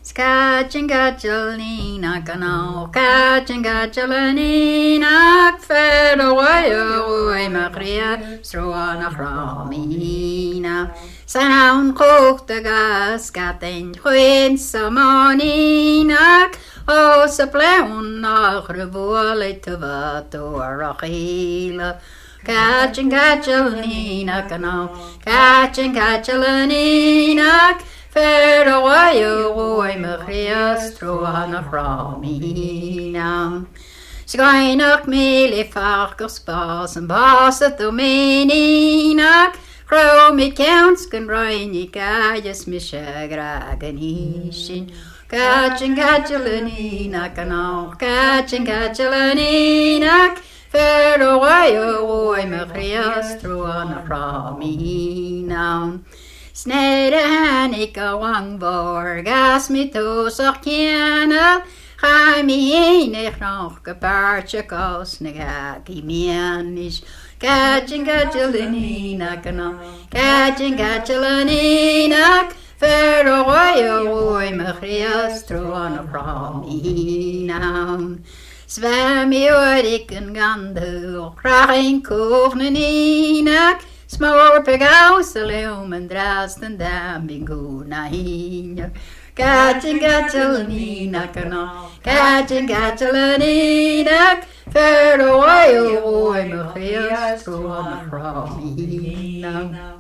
Skachingajalina canal, Kachingajalanina, Fedaway, Maria, Struana Ramina. Sound cook the gas, Catin, Queen, Samonina, O Sapleon, Revuole to Vato, Arachila. Kachingajalina canal, Kachingajalanina. Fair away, boy, Maria, Struana Ramina. Schijnig meele varkens pas en bassen domeninak. Crow met counts can rainy kajas misha graganishin. Catching catchalaninak catching catchalaninak. Fair away, boy, Maria, Struana Ramina. Snede Hanika Wangborg, gas me to Sarkiana, ga me enig nog gepaardje koos, negaki mianish, catching catchalanina canal, catching catchalanina, fair away, boy, Maria, Struana Ramina. Zwem ik een gandu, kraing kovneninak. Smor pegaus de leum en draast en dam binguna hinja. Catching catchalanina canal, catching catchalanina. Fair away, boy, Maria, Struana Ramina.